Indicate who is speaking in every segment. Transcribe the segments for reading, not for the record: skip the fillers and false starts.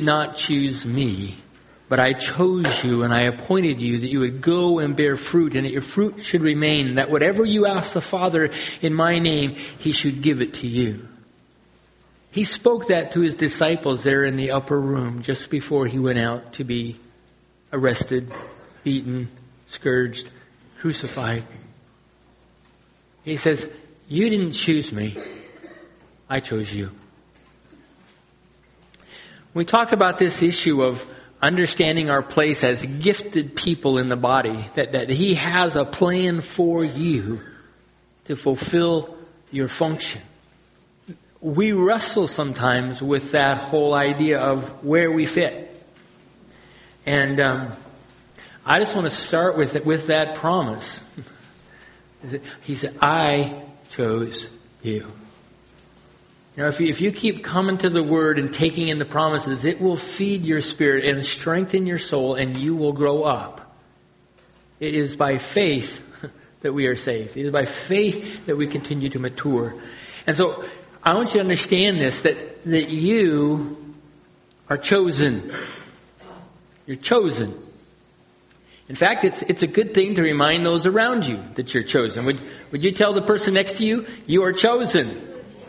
Speaker 1: not choose me, but I chose you and I appointed you that you would go and bear fruit and that your fruit should remain, that whatever you ask the Father in my name, He should give it to you. He spoke that to His disciples there in the upper room just before He went out to be arrested, beaten, scourged, crucified. He says, you didn't choose me. I chose you. We talk about this issue of understanding our place as gifted people in the body, that He has a plan for you to fulfill your function. We wrestle sometimes with that whole idea of where we fit. And I just want to start with that promise. He said, I chose you. You know, if you keep coming to the Word and taking in the promises, it will feed your spirit and strengthen your soul, and you will grow up. It is by faith that we are saved. It is by faith that we continue to mature. And so I want you to understand this, that you are chosen. You're chosen. In fact, it's a good thing to remind those around you that you're chosen. Would you tell the person next to you, you are chosen?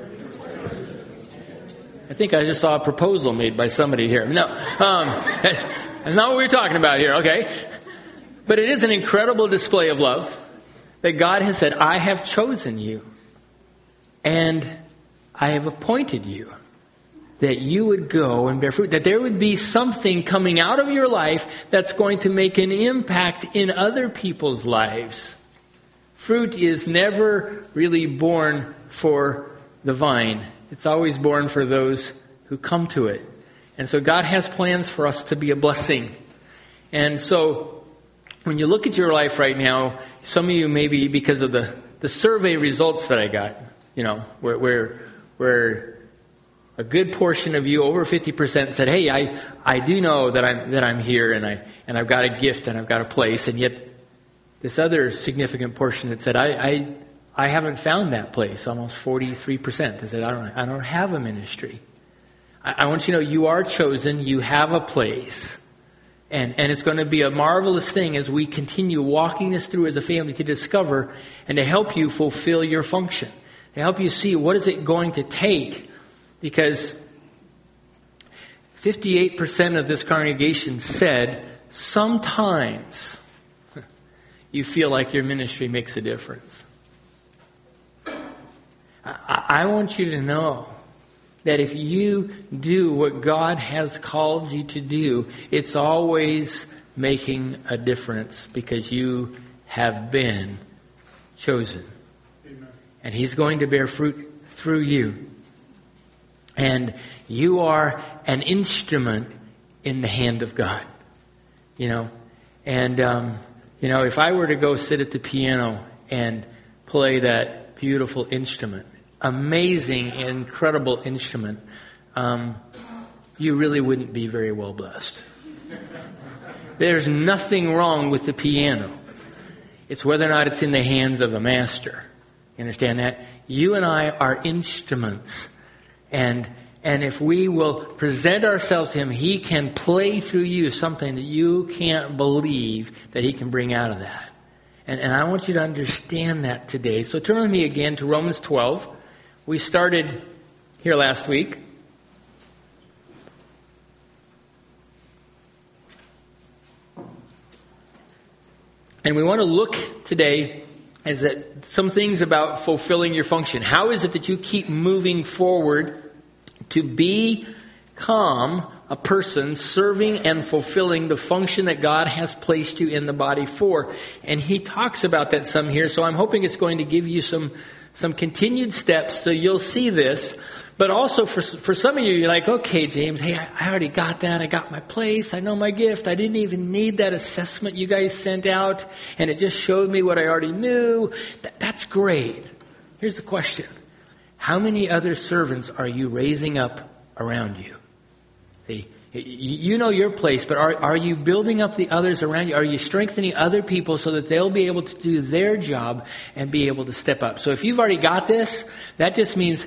Speaker 1: I think I just saw a proposal made by somebody here. No, that's not what we're talking about here, okay? But it is an incredible display of love that God has said, I have chosen you and I have appointed you that you would go and bear fruit, that there would be something coming out of your life that's going to make an impact in other people's lives. Fruit is never really born for the vine. It's always born for those who come to it. And so God has plans for us to be a blessing. And so when you look at your life right now, some of you maybe because of the survey results that I got, you know, where a good portion of you, over 50%, said, hey, I do know that I'm here and I've got a gift and I've got a place. And yet this other significant portion that said, I haven't found that place, almost 43%. They said, I don't have a ministry. I want you to know you are chosen, you have a place. And it's going to be a marvelous thing as we continue walking this through as a family to discover and to help you fulfill your function. To help you see what is it going to take. Because 58% of this congregation said sometimes you feel like your ministry makes a difference. I want you to know that if you do what God has called you to do, it's always making a difference because you have been chosen. Amen. And He's going to bear fruit through you. And you are an instrument in the hand of God. You know, and, if I were to go sit at the piano and play that beautiful instrument, amazing, incredible instrument, you really wouldn't be very well blessed. There's nothing wrong with the piano. It's whether or not it's in the hands of a master. You understand that? You and I are instruments. And if we will present ourselves to Him, He can play through you something that you can't believe that He can bring out of that. And I want you to understand that today. So turn with me again to Romans 12. We started here last week. And we want to look today at some things about fulfilling your function. How is it that you keep moving forward to become a person serving and fulfilling the function that God has placed you in the body for? And he talks about that some here, so I'm hoping it's going to give you some continued steps so you'll see this. But also for some of you, you're like, okay, James, hey, I already got that. I got my place. I know my gift. I didn't even need that assessment you guys sent out, and it just showed me what I already knew. That's great. Here's the question. How many other servants are you raising up around you? See, you know your place, but are you building up the others around you? Are you strengthening other people so that they'll be able to do their job and be able to step up? So if you've already got this, that just means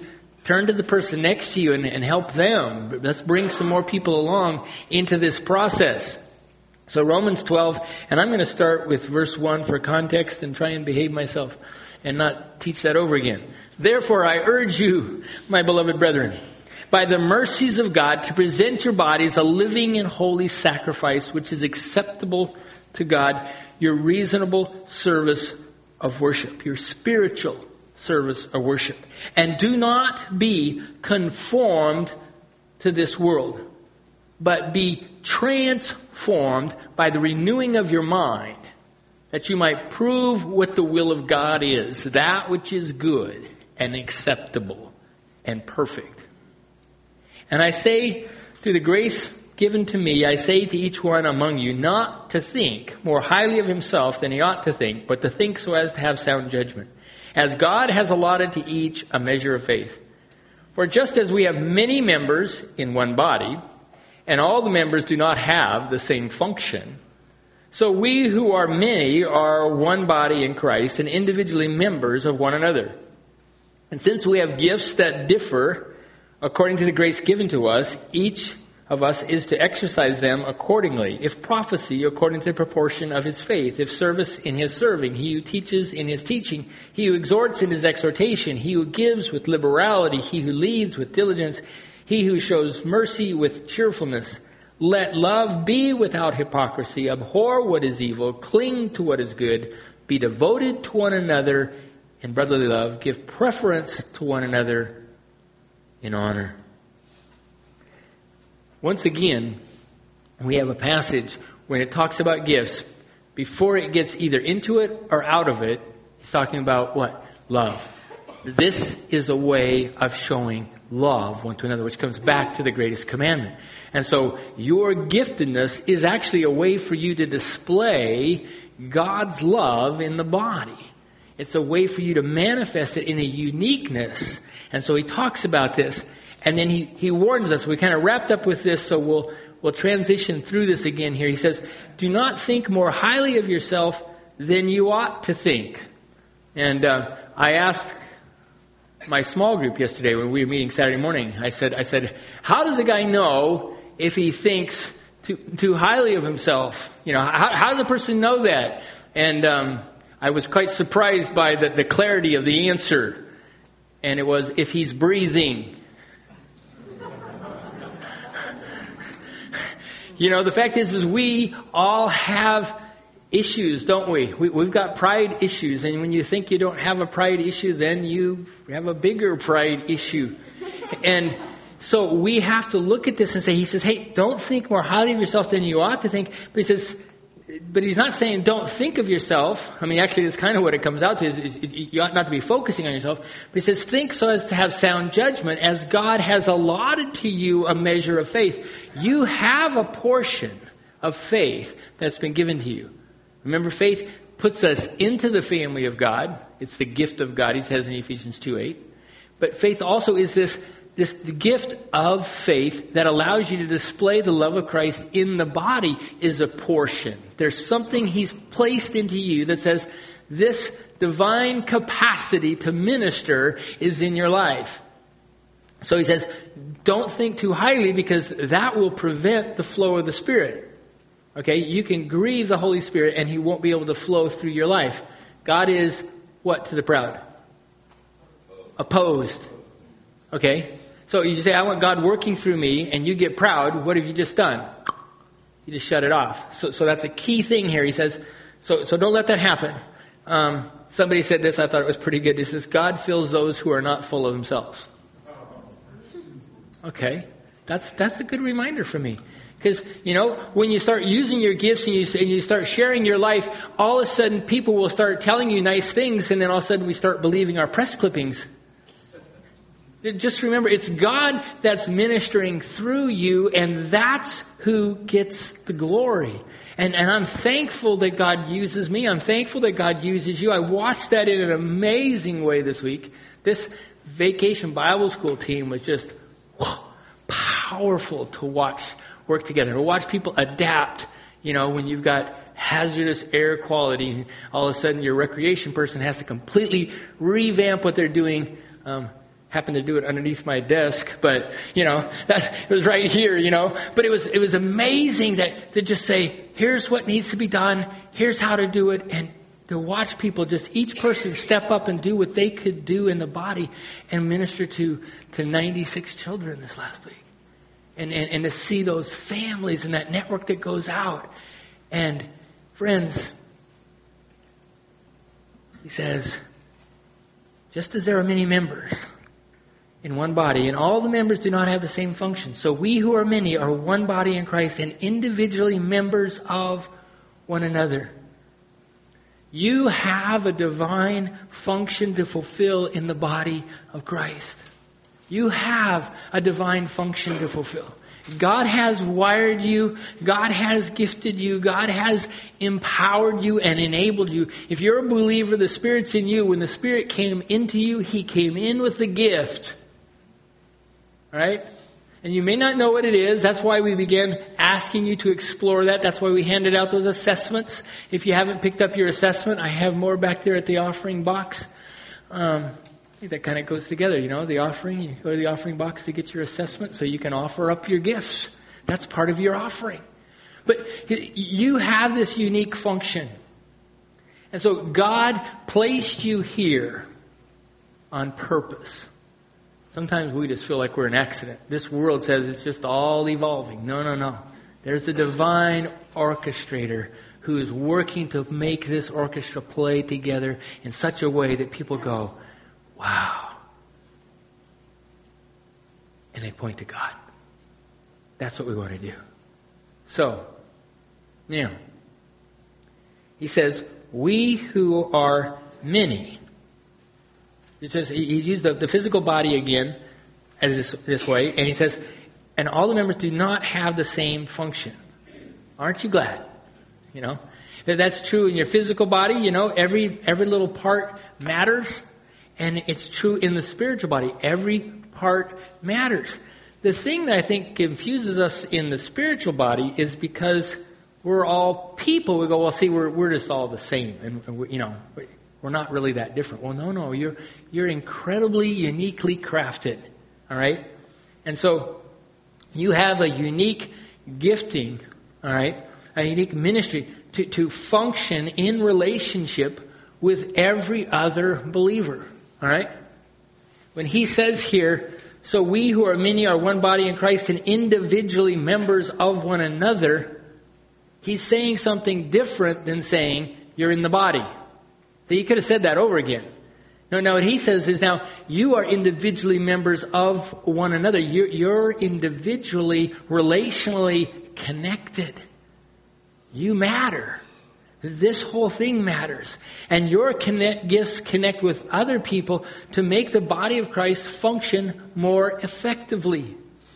Speaker 1: Turn to the person next to you and help them. Let's bring some more people along into this process. So Romans 12, and I'm going to start with verse 1 for context and try and behave myself and not teach that over again. Therefore, I urge you, my beloved brethren, by the mercies of God, to present your bodies a living and holy sacrifice, which is acceptable to God, your reasonable service of worship, your spiritual service of worship. And do not be conformed to this world, but be transformed by the renewing of your mind, that you might prove what the will of God is, that which is good and acceptable and perfect. And I say, through the grace given to me, I say to each one among you, not to think more highly of himself than he ought to think, but to think so as to have sound judgment, as God has allotted to each a measure of faith. For just as we have many members in one body, and all the members do not have the same function, so we who are many are one body in Christ, and individually members of one another. And since we have gifts that differ according to the grace given to us, each of us is to exercise them accordingly. If prophecy, according to the proportion of his faith. If service, in his serving. He who teaches, in his teaching. He who exhorts, in his exhortation. He who gives, with liberality. He who leads, with diligence. He who shows mercy, with cheerfulness. Let love be without hypocrisy. Abhor what is evil. Cling to what is good. Be devoted to one another in brotherly love. Give preference to one another in honor. Once again, we have a passage when it talks about gifts. Before it gets either into it or out of it, it's talking about what? Love. This is a way of showing love one to another, which comes back to the greatest commandment. And so your giftedness is actually a way for you to display God's love in the body. It's a way for you to manifest it in a uniqueness. And so he talks about this. And then he warns us. We kind of wrapped up with this, so we'll transition through this again here. He says, do not think more highly of yourself than you ought to think. And I asked my small group yesterday when we were meeting Saturday morning, I said, how does a guy know if he thinks too highly of himself? You know, how does a person know that? And I was quite surprised by the clarity of the answer. And it was, if he's breathing. You know, the fact is we all have issues, don't we? We've got pride issues. And when you think you don't have a pride issue, then you have a bigger pride issue. And so we have to look at this and say, he says, hey, don't think more highly of yourself than you ought to think. But he's not saying don't think of yourself. I mean, actually, that's kind of what it comes out to is you ought not to be focusing on yourself. But he says, think so as to have sound judgment, as God has allotted to you a measure of faith. You have a portion of faith that's been given to you. Remember, faith puts us into the family of God. It's the gift of God, he says in Ephesians 2:8. But faith also is this gift of faith that allows you to display the love of Christ in the body is a portion. There's something he's placed into you that says this divine capacity to minister is in your life. So he says, don't think too highly because that will prevent the flow of the Spirit. Okay, you can grieve the Holy Spirit and he won't be able to flow through your life. God is what to the proud? Opposed. Okay? So you say, I want God working through me, and you get proud. What have you just done? You just shut it off. So that's a key thing here. He says, so don't let that happen. Somebody said this, I thought it was pretty good. He says, God fills those who are not full of themselves. Okay. That's a good reminder for me. Because, you know, when you start using your gifts and you start sharing your life, all of a sudden people will start telling you nice things, and then all of a sudden we start believing our press clippings. Just remember, it's God that's ministering through you, and that's who gets the glory. And I'm thankful that God uses me. I'm thankful that God uses you. I watched that in an amazing way this week. This Vacation Bible School team was just powerful to watch work together. To watch people adapt, you know, when you've got hazardous air quality, all of a sudden your recreation person has to completely revamp what they're doing. happened to do it underneath my desk, but, it was right here, But it was amazing to just say, here's what needs to be done, here's how to do it, and to watch people, just each person step up and do what they could do in the body and minister to 96 children this last week. And to see those families and that network that goes out. And friends, he says, just as there are many members in one body, and all the members do not have the same function, so we who are many are one body in Christ and individually members of one another. You have a divine function to fulfill in the body of Christ. You have a divine function to fulfill. God has wired you. God has gifted you. God has empowered you and enabled you. If you're a believer, the Spirit's in you. When the Spirit came into you, He came in with the gift. All right? And you may not know what it is. That's why we began asking you to explore that. That's why we handed out those assessments. If you haven't picked up your assessment, I have more back there at the offering box. I think that kind of goes together, the offering. You go to the offering box to get your assessment so you can offer up your gifts. That's part of your offering. But you have this unique function. And so God placed you here on purpose. Sometimes we just feel like we're an accident. This world says it's just all evolving. No. There's a divine orchestrator who is working to make this orchestra play together in such a way that people go, wow. And they point to God. That's what we want to do. So, now, he says, we who are many. It says, he used the physical body again as this way, and he says, and all the members do not have the same function. Aren't you glad? That's true in your physical body, every little part matters. And it's true in the spiritual body. Every part matters. The thing that I think confuses us in the spiritual body is because we're all people. We go, well, see, we're just all the same. And we're not really that different. Well, no. You're incredibly uniquely crafted. All right? And so you have a unique gifting, all right? A unique ministry to function in relationship with every other believer. All right? When he says here, so we who are many are one body in Christ and individually members of one another, he's saying something different than saying you're in the body. So he could have said that over again. No, what he says is now you are individually members of one another. You're individually, relationally connected. You matter. This whole thing matters. And your gifts connect with other people to make the body of Christ function more effectively.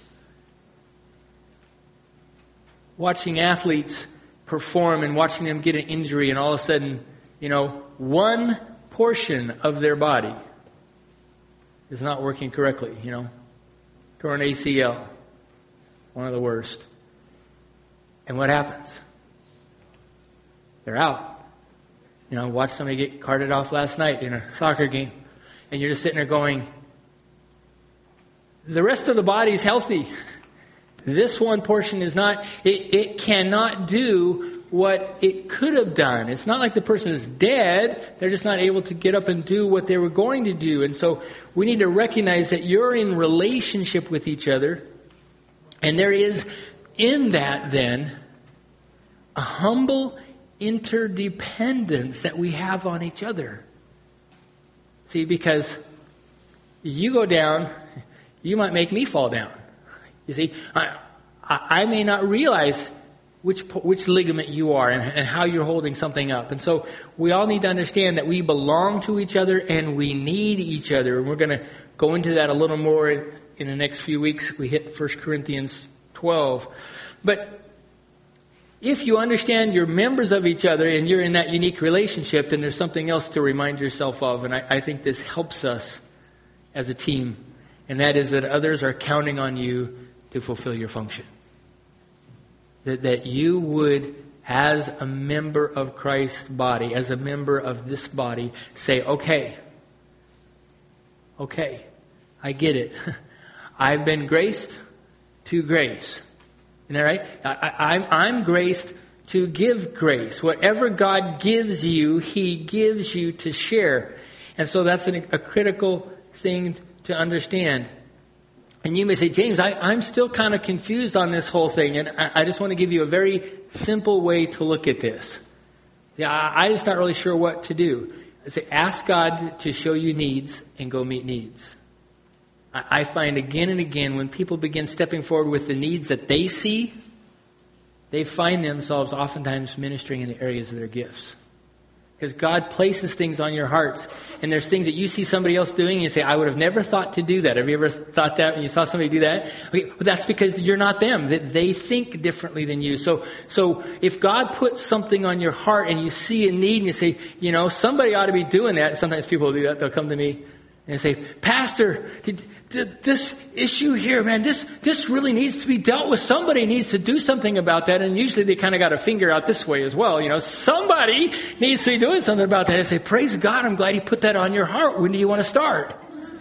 Speaker 1: Watching athletes perform and watching them get an injury and all of a sudden, one portion of their body is not working correctly, Torn ACL. One of the worst. And what happens? They're out. Watch somebody get carted off last night in a soccer game. And you're just sitting there going, the rest of the body is healthy. This one portion is not. It cannot do what it could have done. It's not like the person is dead. They're just not able to get up and do what they were going to do. And so we need to recognize that you're in relationship with each other. And there is in that then a humble interdependence that we have on each other. See, because you go down, you might make me fall down. You see, I may not realize which ligament you are and how you're holding something up. And so we all need to understand that we belong to each other and we need each other. And we're going to go into that a little more in the next few weeks. We hit 1 Corinthians 12. But if you understand you're members of each other and you're in that unique relationship, then there's something else to remind yourself of. And I think this helps us as a team. And that is that others are counting on you to fulfill your function. That you would, as a member of Christ's body, as a member of this body, say, okay, I get it. I've been graced to grace. Isn't that right? I'm graced to give grace. Whatever God gives you, He gives you to share. And so that's a critical thing to understand. And you may say, James, I'm still kind of confused on this whole thing. And I just want to give you a very simple way to look at this. Yeah, I'm just not really sure what to do. I say, ask God to show you needs and go meet needs. I find again and again when people begin stepping forward with the needs that they see, they find themselves oftentimes ministering in the areas of their gifts. Because God places things on your hearts. And there's things that you see somebody else doing and you say, I would have never thought to do that. Have you ever thought that when you saw somebody do that? Okay, but that's because you're not them. That they think differently than you. So if God puts something on your heart and you see a need and you say, somebody ought to be doing that. Sometimes people will do that. They'll come to me and say, Pastor, this issue here, man, this really needs to be dealt with. Somebody needs to do something about that. And usually they kind of got a finger out this way as well. Somebody needs to be doing something about that. I say, praise God, I'm glad He put that on your heart. When do you want to start?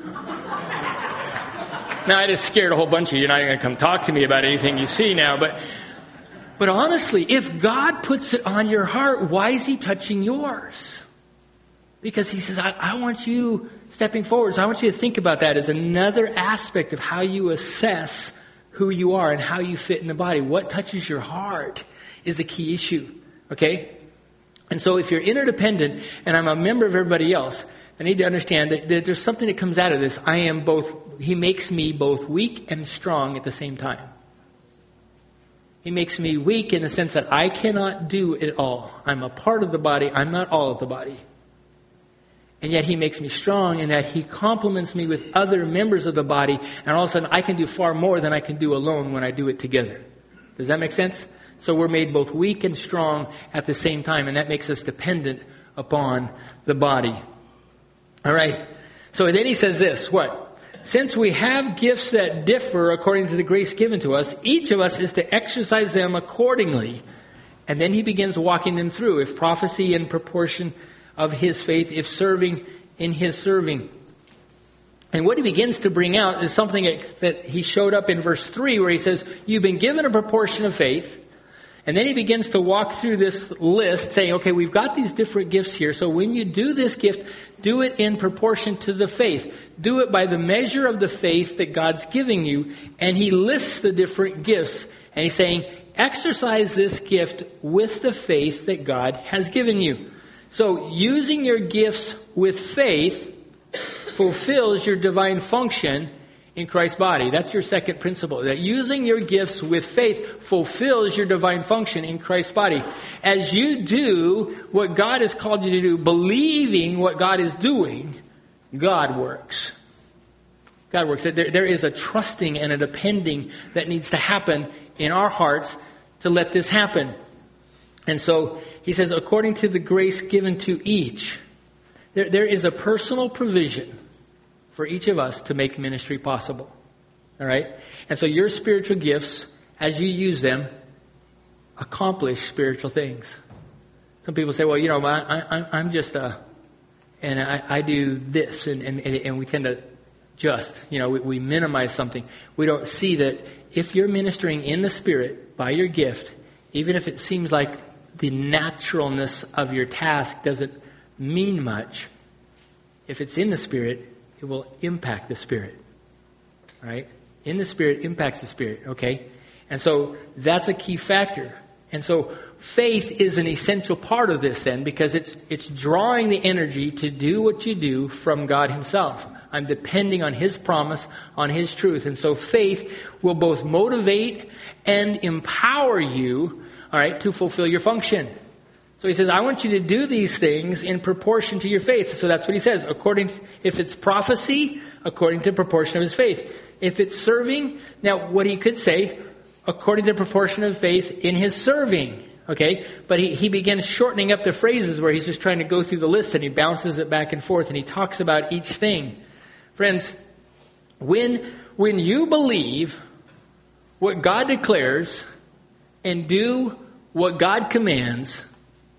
Speaker 1: Now, I just scared a whole bunch of you. You're not even going to come talk to me about anything you see now. But honestly, if God puts it on your heart, why is He touching yours? Because He says, I want you stepping forward. So I want you to think about that as another aspect of how you assess who you are and how you fit in the body. What touches your heart is a key issue. Okay? And so if you're interdependent and I'm a member of everybody else, I need to understand that there's something that comes out of this. He makes me both weak and strong at the same time. He makes me weak in the sense that I cannot do it all. I'm a part of the body. I'm not all of the body. And yet He makes me strong in that He complements me with other members of the body. And all of a sudden I can do far more than I can do alone when I do it together. Does that make sense? So we're made both weak and strong at the same time. And that makes us dependent upon the body. All right. So then he says this, what? Since we have gifts that differ according to the grace given to us, each of us is to exercise them accordingly. And then he begins walking them through. If prophecy in proportion of his faith, if serving in his serving. And what he begins to bring out is something that he showed up in verse 3 where he says, you've been given a proportion of faith. And then he begins to walk through this list saying, okay, we've got these different gifts here. So when you do this gift, do it in proportion to the faith. Do it by the measure of the faith that God's giving you. And he lists the different gifts. And he's saying, exercise this gift with the faith that God has given you. So using your gifts with faith fulfills your divine function in Christ's body. That's your second principle. That using your gifts with faith fulfills your divine function in Christ's body. As you do what God has called you to do, believing what God is doing, God works. God works. There is a trusting and a depending that needs to happen in our hearts to let this happen. And so he says, according to the grace given to each, there is a personal provision for each of us to make ministry possible. All right? And so your spiritual gifts, as you use them, accomplish spiritual things. Some people say, well, I'm just and I do this, and we tend to we minimize something. We don't see that if you're ministering in the Spirit by your gift, even if it seems like the naturalness of your task doesn't mean much, if it's in the Spirit, it will impact the Spirit. Right? In the Spirit impacts the Spirit. Okay? And so that's a key factor. And so faith is an essential part of this then, because it's drawing the energy to do what you do from God Himself. I'm depending on His promise, on His truth. And so faith will both motivate and empower you, all right, to fulfill your function. So he says, I want you to do these things in proportion to your faith. So that's what he says. If it's prophecy, according to the proportion of his faith. If it's serving, now what he could say, according to the proportion of faith in his serving. Okay? But he begins shortening up the phrases where he's just trying to go through the list and he bounces it back and forth and he talks about each thing. Friends, when you believe what God declares and do what God commands,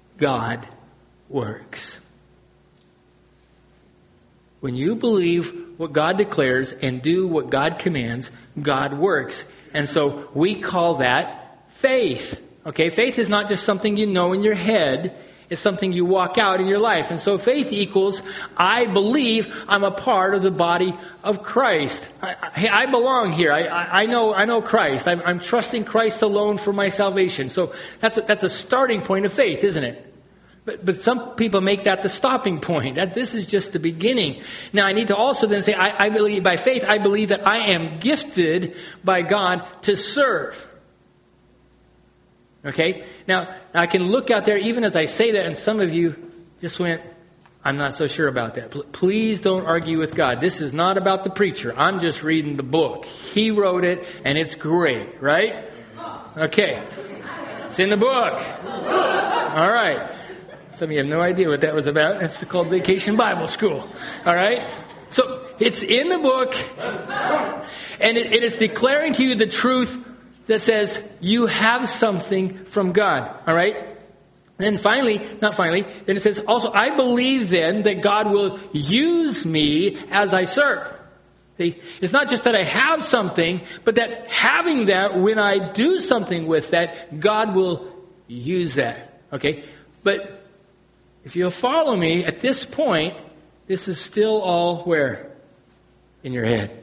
Speaker 1: God works. When you believe what God declares and do what God commands, God works. And so we call that faith. Okay, faith is not just something you know in your head. It's something you walk out in your life. And so faith equals, I believe I'm a part of the body of Christ. I belong here. I know Christ. I'm trusting Christ alone for my salvation. So that's a starting point of faith, isn't it? But some people make that the stopping point. That this is just the beginning. Now I need to also then say, I believe by faith, I believe that I am gifted by God to serve. Okay? Now, I can look out there even as I say that, and some of you just went, I'm not so sure about that. Please don't argue with God. This is not about the preacher. I'm just reading the book. He wrote it, and it's great, right? Okay. It's in the book. All right. Some of you have no idea what that was about. That's called Vacation Bible School. All right? So, it's in the book, and it is declaring to you the truth that says you have something from God. All right? And then then it says also, I believe then that God will use me as I serve. See? It's not just that I have something, but that having that, when I do something with that, God will use that. Okay? But if you'll follow me at this point, this is still all where? In your head.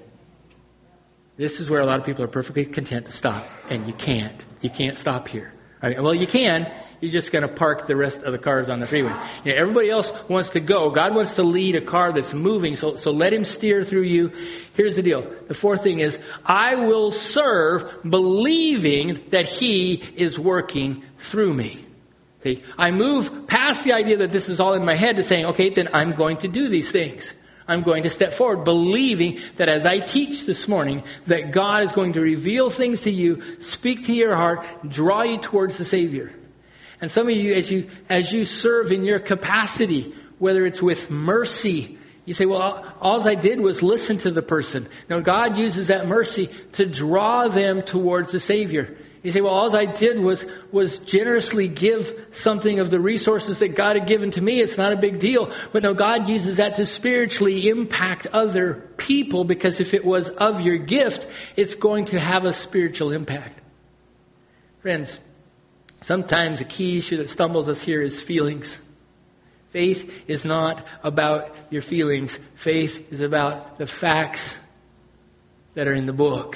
Speaker 1: This is where a lot of people are perfectly content to stop. And you can't. You can't stop here. All right? Well, you can. You're just going to park the rest of the cars on the freeway. You know, everybody else wants to go. God wants to lead a car that's moving. So let Him steer through you. Here's the deal. The fourth thing is, I will serve believing that He is working through me. Okay? I move past the idea that this is all in my head to saying, okay, then I'm going to do these things. I'm going to step forward believing that as I teach this morning, that God is going to reveal things to you, speak to your heart, draw you towards the Savior. And some of you, as you serve in your capacity, whether it's with mercy, you say, well, all I did was listen to the person. Now, God uses that mercy to draw them towards the Savior. You say, well, all I did was generously give something of the resources that God had given to me. It's not a big deal. But no, God uses that to spiritually impact other people, because if it was of your gift, it's going to have a spiritual impact. Friends, sometimes a key issue that stumbles us here is feelings. Faith is not about your feelings. Faith is about the facts that are in the book.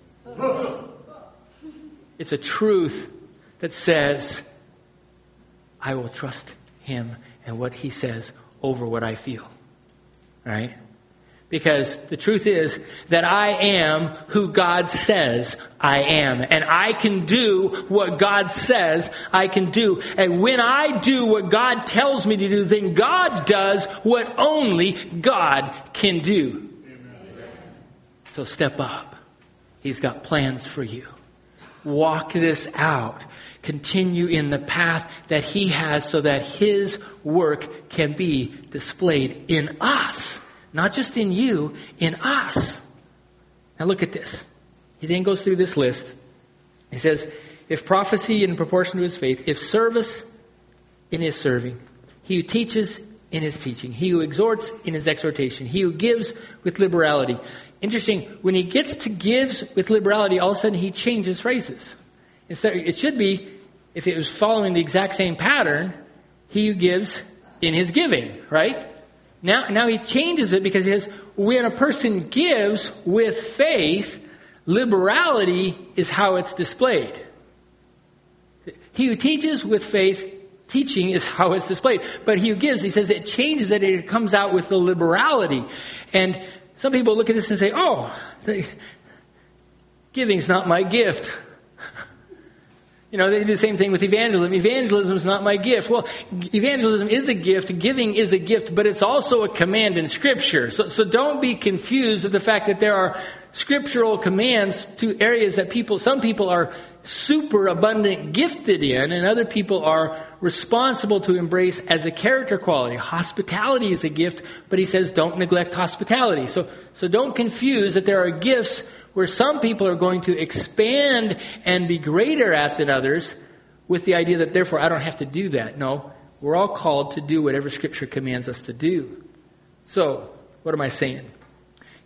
Speaker 1: It's a truth that says, I will trust Him and what He says over what I feel. All right? Because the truth is that I am who God says I am. And I can do what God says I can do. And when I do what God tells me to do, then God does what only God can do. Amen. So step up. He's got plans for you. Walk this out. Continue in the path that He has so that His work can be displayed in us. Not just in you, in us. Now look at this. He then goes through this list. He says, if prophecy in proportion to his faith, if service in his serving, he who teaches in his teaching, he who exhorts in his exhortation, he who gives with liberality. Interesting, when he gets to gives with liberality, all of a sudden he changes phrases. Instead, it should be, if it was following the exact same pattern, he who gives in his giving, right? Now he changes it, because he says, when a person gives with faith, liberality is how it's displayed. He who teaches with faith, teaching is how it's displayed. But he who gives, he says, it changes it, and it comes out with the liberality. And some people look at this and say, giving's not my gift. You know, they do the same thing with evangelism. Evangelism is not my gift. Well, evangelism is a gift. Giving is a gift, but it's also a command in Scripture. So don't be confused with the fact that there are scriptural commands to areas that some people are super abundant gifted in, and other people are responsible to embrace as a character quality. Hospitality is a gift, but he says don't neglect hospitality. So don't confuse that there are gifts where some people are going to expand and be greater at than others, with the idea that therefore I don't have to do that. No, we're all called to do whatever Scripture commands us to do. So, what am I saying?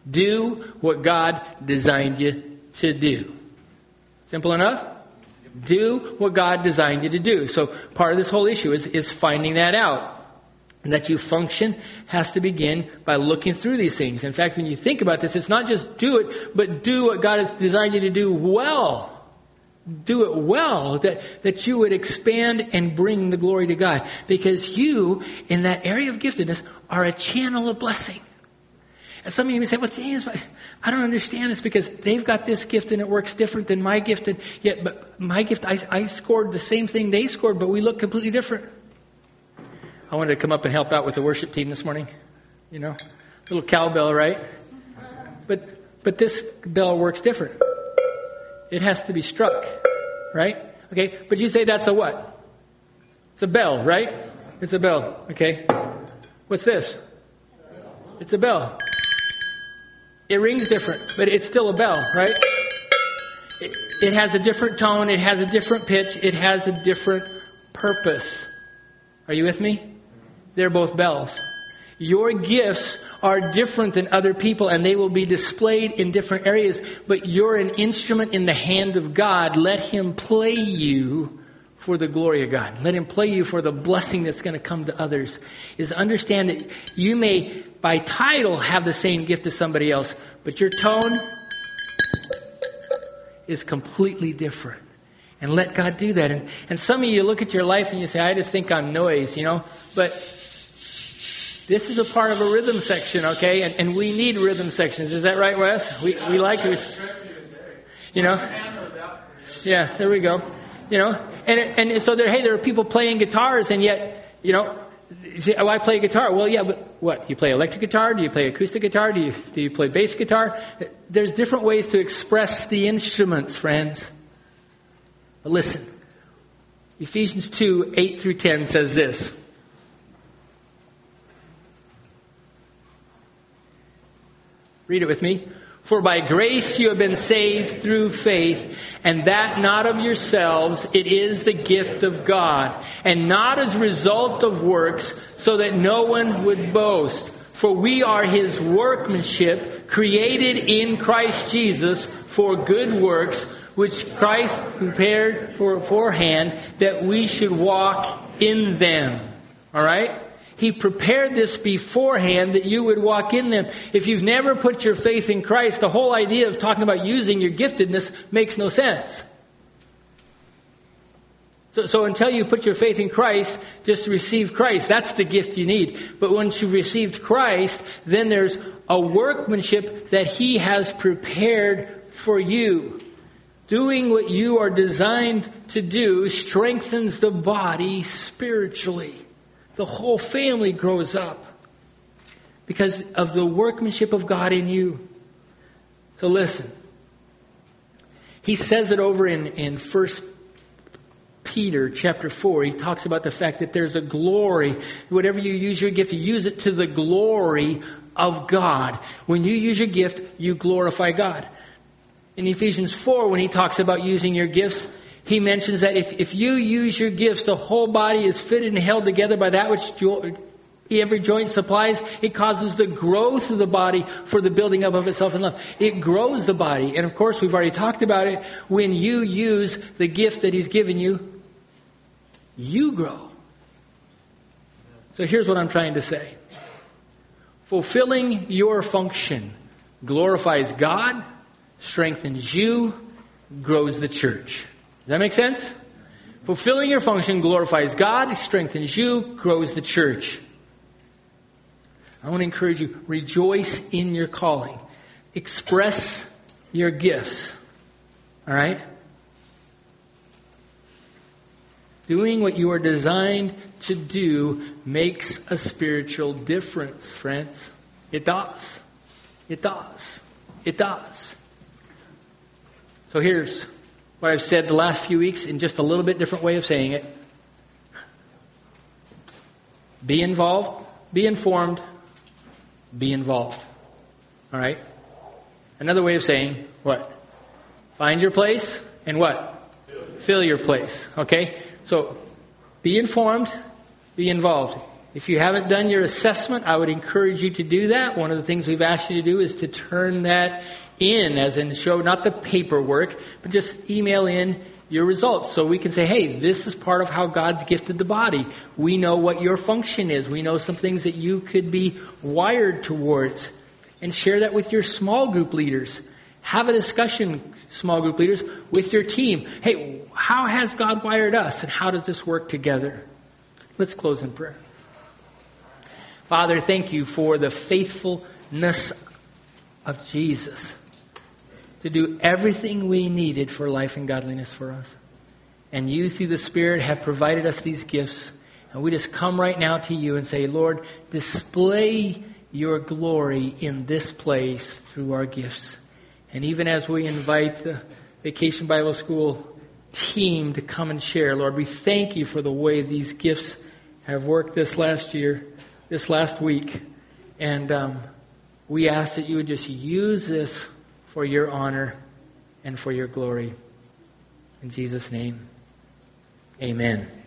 Speaker 1: Do what God designed you to do. Simple enough? Do what God designed you to do. So part of this whole issue is finding that out. And that you function has to begin by looking through these things. In fact, when you think about this, it's not just do it, but do what God has designed you to do well. Do it well. That you would expand and bring the glory to God. Because you, in that area of giftedness, are a channel of blessing. And some of you may say, well, James, I don't understand this because they've got this gift and it works different than my gift. And yet, but my gift, I scored the same thing they scored, but we look completely different. I wanted to come up and help out with the worship team this morning. You know, little cowbell, right? But this bell works different. It has to be struck, right? Okay, but you say that's a what? It's a bell, right? It's a bell, okay. What's this? It's a bell. It rings different, but it's still a bell, right? It has a different tone. It has a different pitch. It has a different purpose. Are you with me? They're both bells. Your gifts are different than other people and they will be displayed in different areas, but you're an instrument in the hand of God. Let Him play you for the glory of God. Let Him play you for the blessing that's going to come to others. Is understand that you may, by title, have the same gift as somebody else, but your tone is completely different. And let God do that. And some of you look at your life and you say, I just think I'm noise, you know. But this is a part of a rhythm section, okay? And we need rhythm sections. Is that right, Wes? We like it. You know? Yeah, there we go. You know? And so there are people playing guitars and yet, you know, you say, oh, I play guitar. Well, yeah, but what? You play electric guitar? Do you play acoustic guitar? Do you play bass guitar? There's different ways to express the instruments, friends. But listen, Ephesians 2, 8 through 10 says this. Read it with me. For by grace you have been saved through faith, and that not of yourselves, it is the gift of God, and not as a result of works, so that no one would boast. For we are His workmanship, created in Christ Jesus for good works, which Christ prepared beforehand that we should walk in them. All right? He prepared this beforehand that you would walk in them. If you've never put your faith in Christ, the whole idea of talking about using your giftedness makes no sense. So until you put your faith in Christ, just receive Christ. That's the gift you need. But once you've received Christ, then there's a workmanship that He has prepared for you. Doing what you are designed to do strengthens the body spiritually. The whole family grows up because of the workmanship of God in you. So listen. He says it over in 1 Peter chapter 4. He talks about the fact that there's a glory. Whatever you use your gift, you use it to the glory of God. When you use your gift, you glorify God. In Ephesians 4, when he talks about using your gifts, he mentions that if you use your gifts, the whole body is fitted and held together by that which every joint supplies. It causes the growth of the body for the building up of itself in love. It grows the body. And of course, we've already talked about it. When you use the gift that He's given you, you grow. So here's what I'm trying to say. Fulfilling your function glorifies God, strengthens you, grows the church. Does that make sense? Fulfilling your function glorifies God, strengthens you, grows the church. I want to encourage you, rejoice in your calling. Express your gifts. All right? Doing what you are designed to do makes a spiritual difference, friends. It does. It does. It does. So here's what I've said the last few weeks in just a little bit different way of saying it. Be involved, be informed, be involved. All right? Another way of saying what? Find your place and what? Fill your place. Okay? So be informed, be involved. If you haven't done your assessment, I would encourage you to do that. One of the things we've asked you to do is to turn that in, as in show not the paperwork, but just email in your results so we can say, hey, this is part of how God's gifted the body. We know what your function is. We know some things that you could be wired towards. And share that with your small group leaders. Have a discussion, small group leaders, with your team. Hey, how has God wired us, and how does this work together? Let's close in prayer. Father, thank you for the faithfulness of Jesus to do everything we needed for life and godliness for us. And you, through the Spirit, have provided us these gifts. And we just come right now to you and say, Lord, display your glory in this place through our gifts. And even as we invite the Vacation Bible School team to come and share, Lord, we thank you for the way these gifts have worked this last week. And we ask that you would just use this for your honor and for your glory. In Jesus' name, amen.